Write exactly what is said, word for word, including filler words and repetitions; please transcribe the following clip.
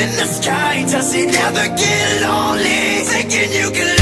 in the sky, does it ever get lonely? Thinking you can